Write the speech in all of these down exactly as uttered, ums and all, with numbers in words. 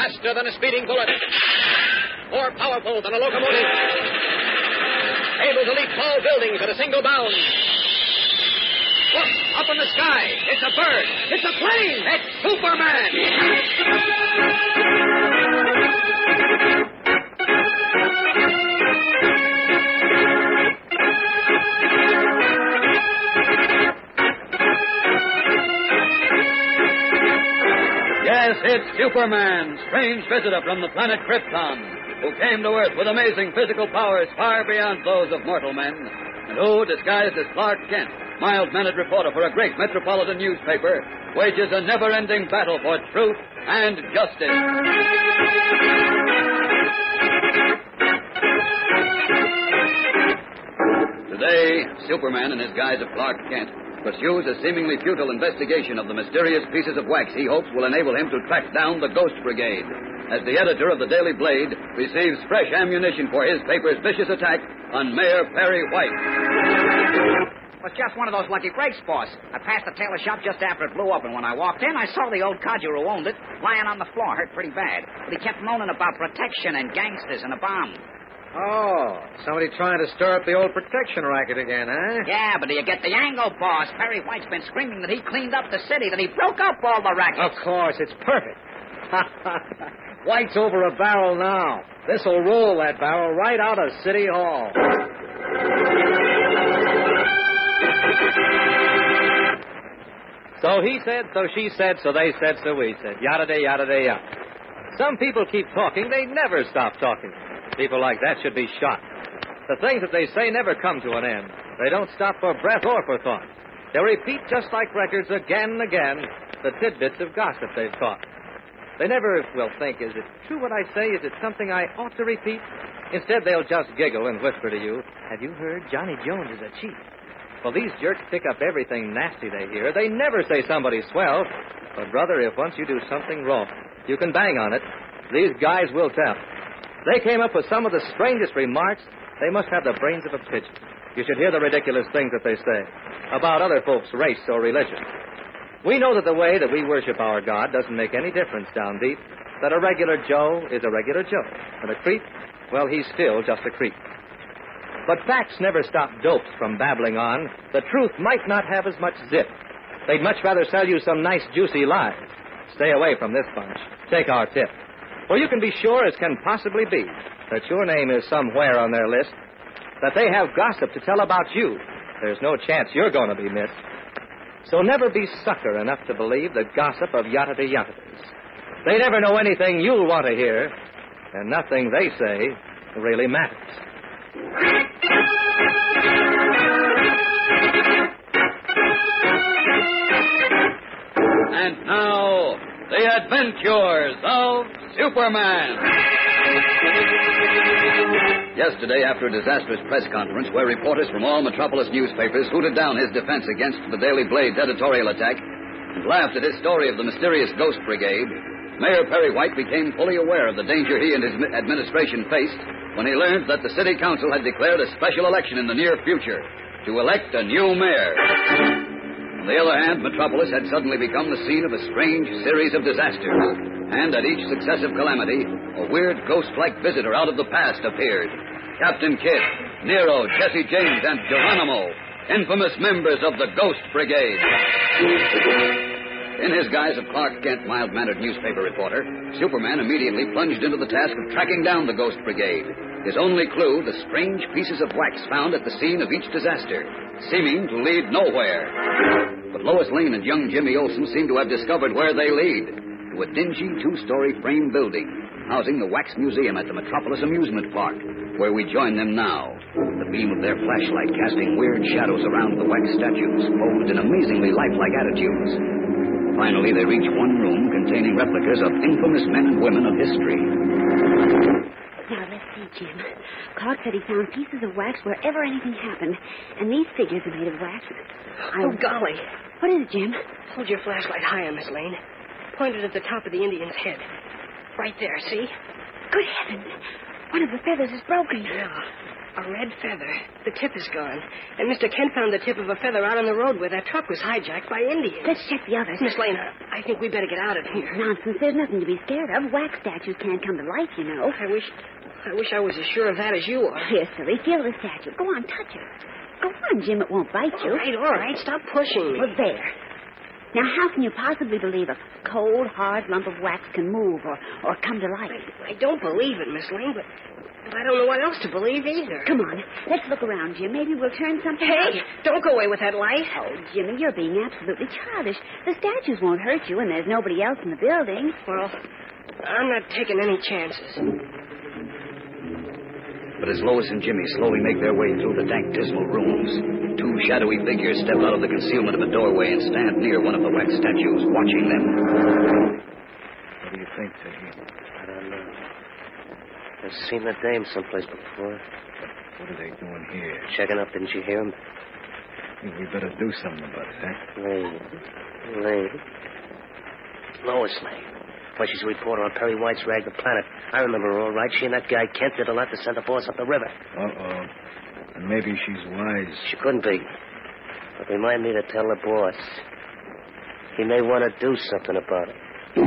faster than a speeding bullet, more powerful than a locomotive, able to leap tall buildings at a single bound. Look, up in the sky. It's a bird. It's a plane. It's Superman. Yes, it's Superman, strange visitor from the planet Krypton, who came to Earth with amazing physical powers far beyond those of mortal men, and who, disguised as Clark Kent, mild-mannered reporter for a great metropolitan newspaper, wages a never-ending battle for truth and justice. Today, Superman, in his guise of Clark Kent, pursues a seemingly futile investigation of the mysterious pieces of wax he hopes will enable him to track down the Ghost Brigade, as the editor of the Daily Blade receives fresh ammunition for his paper's vicious attack on Mayor Perry White. It was just one of those lucky breaks, boss. I passed the tailor shop just after it blew up, and when I walked in, I saw the old codger who owned it lying on the floor, hurt pretty bad. But he kept moaning about protection and gangsters and a bomb. Oh, somebody trying to stir up the old protection racket again, huh? Yeah, but do you get the angle, boss? Perry White's been screaming that he cleaned up the city, that he broke up all the rackets. Of course, it's perfect. White's over a barrel now. This'll roll that barrel right out of City Hall. So he said, so she said, so they said, so we said. Yada-da, yada-da, yada. Some people keep talking. They never stop talking. People like that should be shot. The things that they say never come to an end. They don't stop for breath or for thought. They repeat just like records again and again the tidbits of gossip they've caught. They never will think, is it true what I say? Is it something I ought to repeat? Instead, they'll just giggle and whisper to you, have you heard Johnny Jones is a cheat? Well, these jerks pick up everything nasty they hear. They never say somebody's swell. But, brother, if once you do something wrong, you can bang on it. These guys will tell. They came up with some of the strangest remarks. They must have the brains of a pigeon. You should hear the ridiculous things that they say about other folks' race or religion. We know that the way that we worship our God doesn't make any difference down deep, that a regular Joe is a regular Joe, and a creep, well, he's still just a creep. But facts never stop dopes from babbling on. The truth might not have as much zip. They'd much rather sell you some nice, juicy lies. Stay away from this bunch. Take our tip. For you can be sure as can possibly be that your name is somewhere on their list, that they have gossip to tell about you. There's no chance you're going to be missed. So never be sucker enough to believe the gossip of yada-yada-yadas. They never know anything you'll want to hear, and nothing they say really matters. And now, the adventures of Superman. Yesterday, after a disastrous press conference where reporters from all metropolis newspapers hooted down his defense against the Daily Blade's editorial attack and laughed at his story of the mysterious Ghost Brigade, Mayor Perry White became fully aware of the danger he and his administration faced when he learned that the city council had declared a special election in the near future to elect a new mayor. On the other hand, Metropolis had suddenly become the scene of a strange series of disasters, and at each successive calamity, a weird ghost-like visitor out of the past appeared. Captain Kidd, Nero, Jesse James, and Geronimo, infamous members of the Ghost Brigade. In his guise of Clark Kent, mild-mannered newspaper reporter, Superman immediately plunged into the task of tracking down the Ghost Brigade. His only clue, the strange pieces of wax found at the scene of each disaster, seeming to lead nowhere. But Lois Lane and young Jimmy Olsen seem to have discovered where they lead, to a dingy two-story frame building housing the Wax Museum at the Metropolis Amusement Park, where we join them now, the beam of their flashlight casting weird shadows around the wax statues, posed in amazingly lifelike attitudes. Finally, they reach one room containing replicas of infamous men and women of history. Now, let's see, Jim. Clark said he found pieces of wax wherever anything happened, and these figures are made of wax. I... Oh, golly. What is it, Jim? Hold your flashlight higher, Miss Lane. Point it at the top of the Indian's head. Right there, see? Good heavens. One of the feathers is broken. Yeah. A red feather. The tip is gone. And Mister Kent found the tip of a feather out on the road where that truck was hijacked by Indians. Let's check the others. Miss Lane, I think we better get out of here. Nonsense. There's nothing to be scared of. Wax statues can't come to life, you know. I wish... I wish I was as sure of that as you are. Here, silly. Feel the statue. Go on, touch it. Go on, Jim. It won't bite you. All right, all right. Stop pushing me. Well, there. Now, how can you possibly believe a cold, hard lump of wax can move or, or come to life? I, I don't believe it, Miss Lane, but, but I don't know what else to believe either. Come on. Let's look around, Jim. Maybe we'll turn something Hey, out. don't go away with that light. Oh, Jimmy, you're being absolutely childish. The statues won't hurt you, and there's nobody else in the building. Well, I'm not taking any chances. But as Lois and Jimmy slowly make their way through the dank, dismal rooms, two shadowy figures step out of the concealment of a doorway and stand near one of the wax statues, watching them. What do you think, Peggy? I don't know. I've seen the dame someplace before. What are they doing here? Checking up, didn't you hear him? I think we better do something about it, huh? Lane. Lane. Lois Lane. Why, she's a reporter on Perry White's Rag the Planet. I remember her all right. She and that guy Kent did a lot to send the boss up the river. Uh-oh. And maybe she's wise. She couldn't be. But remind me to tell the boss. He may want to do something about it.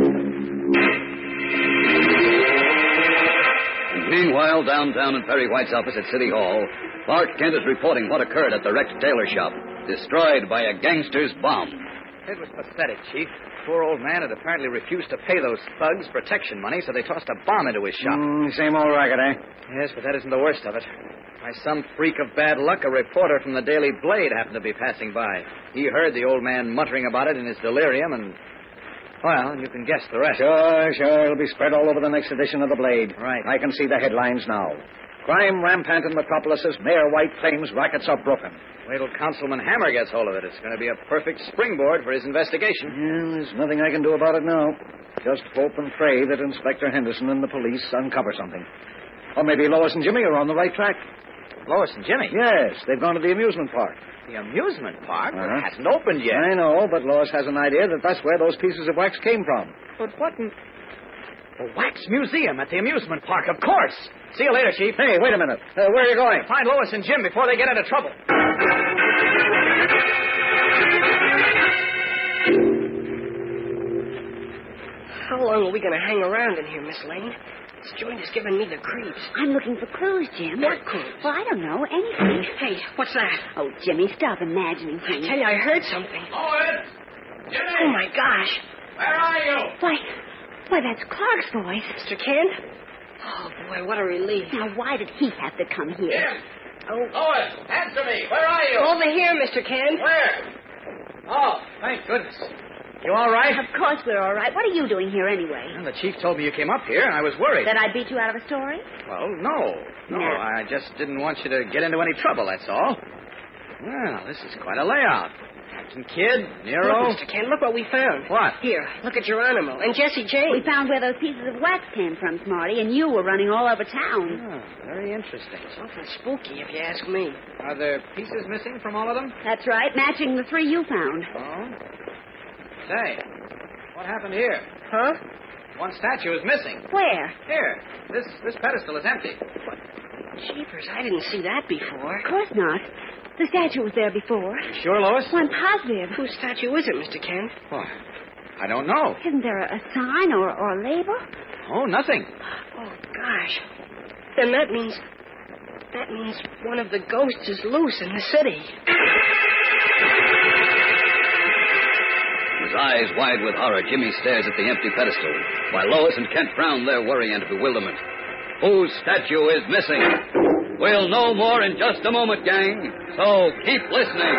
And meanwhile, downtown in Perry White's office at City Hall, Clark Kent is reporting what occurred at the wrecked tailor shop, destroyed by a gangster's bomb. It was pathetic, Chief. Poor old man had apparently refused to pay those thugs protection money, so they tossed a bomb into his shop. Mm, same old racket, eh? Yes, but that isn't the worst of it. By some freak of bad luck, a reporter from the Daily Blade happened to be passing by. He heard the old man muttering about it in his delirium, and, well, you can guess the rest. Sure, sure. It'll be spread all over the next edition of the Blade. Right. I can see the headlines now. Crime rampant in Metropolis. Mayor White claims rackets are broken. Wait till Councilman Hammer gets hold of it. It's going to be a perfect springboard for his investigation. Yeah, there's nothing I can do about it now. Just hope and pray that Inspector Henderson and the police uncover something. Or maybe Lois and Jimmy are on the right track. Lois and Jimmy? Yes, they've gone to the amusement park. The amusement park? Uh-huh. It hasn't opened yet. I know, but Lois has an idea that that's where those pieces of wax came from. But what in... A wax museum at the amusement park, of course. See you later, Chief. Hey, wait a minute. Uh, where are you going? Find Lois and Jim before they get into trouble. How long are we going to hang around in here, Miss Lane? This joint is giving me the creeps. I'm looking for clues, Jim. What clues? Well, I don't know. Anything. Hey, what's that? Oh, Jimmy, stop imagining I things. tell you, I heard something. Lois! Jimmy! Oh, my gosh. Where are you? Why, why, that's Clark's voice. Mister Kent? Oh, boy, what a relief. Now, why did he have to come here? Jim! Oh, Lois, answer me. Where are you? over here, Mister Kent. Where? Oh, thank goodness. You all right? Of course we're all right. What are you doing here anyway? Well, the chief told me you came up here, and I was worried. That I beat you out of a story? Well, no. No, No. I just didn't want you to get into any trouble, that's all. Well, this is quite a layout. Captain Kidd, Nero. Look, Mister Kent, look what we found. What? Here, look at Geronimo and Jesse James. We found where those pieces of wax came from, Smarty, and you were running all over town. Oh, very interesting. Something spooky, if you ask me. Are there pieces missing from all of them? That's right, matching the three you found. Oh. Say, what happened here? Huh? One statue is missing. Where? Here. This this pedestal is empty. Jeepers, I didn't see that before. Of course not. The statue was there before. You sure, Lois? Well, I'm positive. Whose statue is it, Mister Kent? Oh, I don't know. Isn't there a, a sign or, or a label? Oh, nothing. Oh, gosh. Then that means... That means one of the ghosts is loose in the city. His eyes wide with horror, Jimmy stares at the empty pedestal, while Lois and Kent frown their worry and bewilderment. Whose statue is missing? We'll know more in just a moment, gang, so keep listening.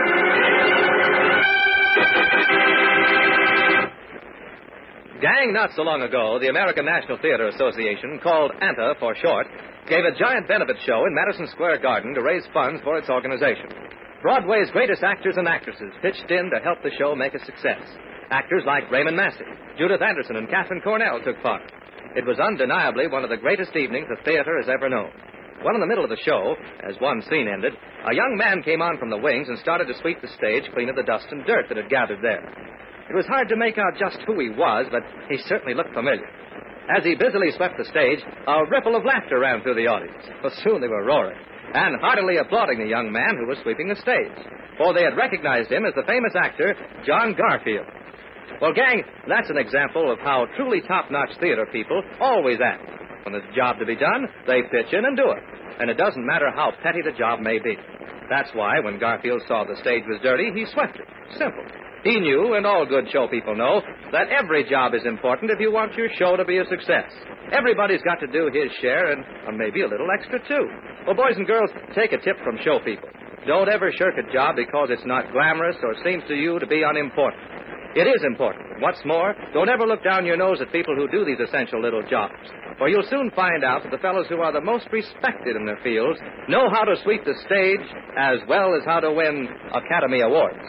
Gang, not so long ago, the American National Theater Association, called ANTA for short, gave a giant benefit show in Madison Square Garden to raise funds for its organization. Broadway's greatest actors and actresses pitched in to help the show make a success. Actors like Raymond Massey, Judith Anderson, and Katharine Cornell took part. It was undeniably one of the greatest evenings the theater has ever known. Well, in the middle of the show, as one scene ended, a young man came on from the wings and started to sweep the stage clean of the dust and dirt that had gathered there. It was hard to make out just who he was, but he certainly looked familiar. As he busily swept the stage, a ripple of laughter ran through the audience. Well, soon they were roaring. and heartily applauding the young man who was sweeping the stage, for they had recognized him as the famous actor John Garfield. Well, gang, that's an example of how truly top-notch theater people always act. When there's a job to be done, they pitch in and do it. And it doesn't matter how petty the job may be. That's why when Garfield saw the stage was dirty, he swept it. Simple. He knew, and all good show people know, that every job is important if you want your show to be a success. Everybody's got to do his share, and uh, maybe a little extra, too. Well, boys and girls, take a tip from show people. Don't ever shirk a job because it's not glamorous or seems to you to be unimportant. It is important. What's more, don't ever look down your nose at people who do these essential little jobs. For you'll soon find out that the fellows who are the most respected in their fields know how to sweep the stage as well as how to win Academy Awards.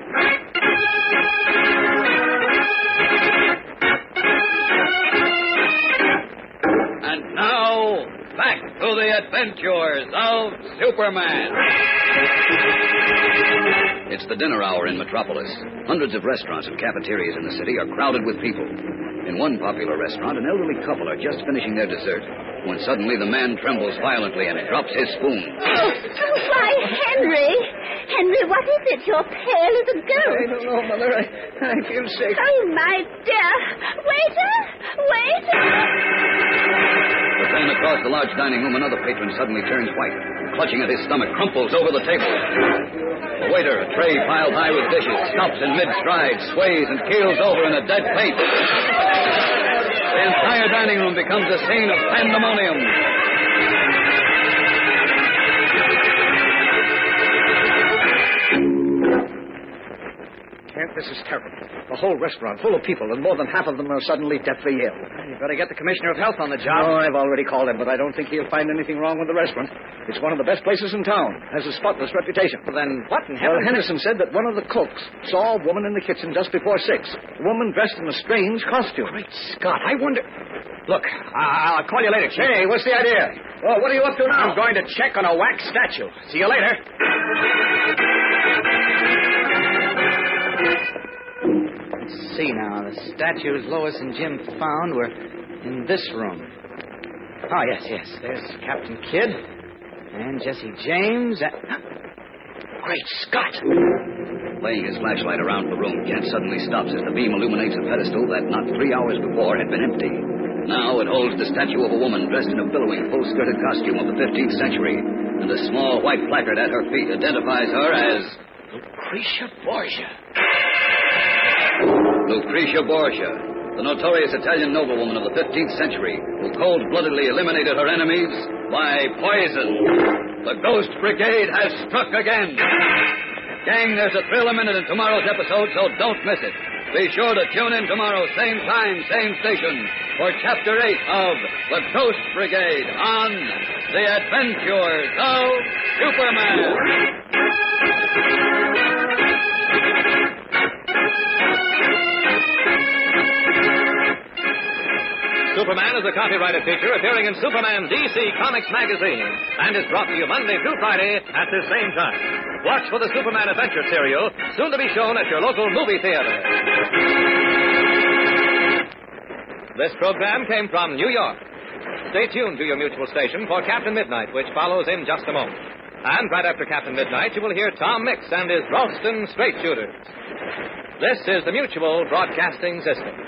And now, back to the adventures of Superman. It's the dinner hour in Metropolis. Hundreds of restaurants and cafeterias in the city are crowded with people. In one popular restaurant, an elderly couple are just finishing their dessert when suddenly the man trembles violently and drops his spoon. Oh, why, Henry! Henry, what is it? You're pale as a ghost. I don't know, Mother. I, I feel sick. Oh, my dear. Waiter! Waiter! But then across the large dining room, another patron suddenly turns white. Clutching at his stomach, crumples over the table. The waiter, a tray piled high with dishes, stops in mid-stride, sways, and keels over in a dead faint. The entire dining room becomes a scene of pandemonium. Kent, this is terrible. The whole restaurant full of people, and more than half of them are suddenly deathly ill. You better get the Commissioner of Health on the job. Oh, I've already called him, but I don't think he'll find anything wrong with the restaurant. It's one of the best places in town. Has a spotless reputation. Well, then what in Well, heaven? Henderson said that one of the cooks saw a woman in the kitchen just before six. A woman dressed in a strange costume. Great Scott, I wonder... Look, I'll call you later, Chief. Hey, what's the idea? Oh, what are you up to now? I'm going to check on a wax statue. See you later. Let's see now. The statues Lois and Jim found were in this room. Oh, yes, yes. There's Captain Kidd and Jesse James and... Great Scott! Laying his flashlight around the room, Kent suddenly stops as the beam illuminates a pedestal that not three hours before had been empty. Now it holds the statue of a woman dressed in a billowing, full-skirted costume of the fifteenth century, and a small white placard at her feet identifies her as... Lucretia Borgia. Lucretia Borgia, the notorious Italian noblewoman of the fifteenth century, who cold-bloodedly eliminated her enemies by poison. The Ghost Brigade has struck again. Gang, there's a thrill a minute in tomorrow's episode, so don't miss it. Be sure to tune in tomorrow, same time, same station, for Chapter eight of The Ghost Brigade on The Adventures of Superman. Superman is a copyrighted feature appearing in Superman D C Comics magazine and is brought to you Monday through Friday at the same time. Watch for the Superman Adventure serial, soon to be shown at your local movie theater. This program came from New York. Stay tuned to your mutual station for Captain Midnight, which follows in just a moment. And right after Captain Midnight, you will hear Tom Mix and his Ralston Straight Shooters. This is the Mutual Broadcasting System.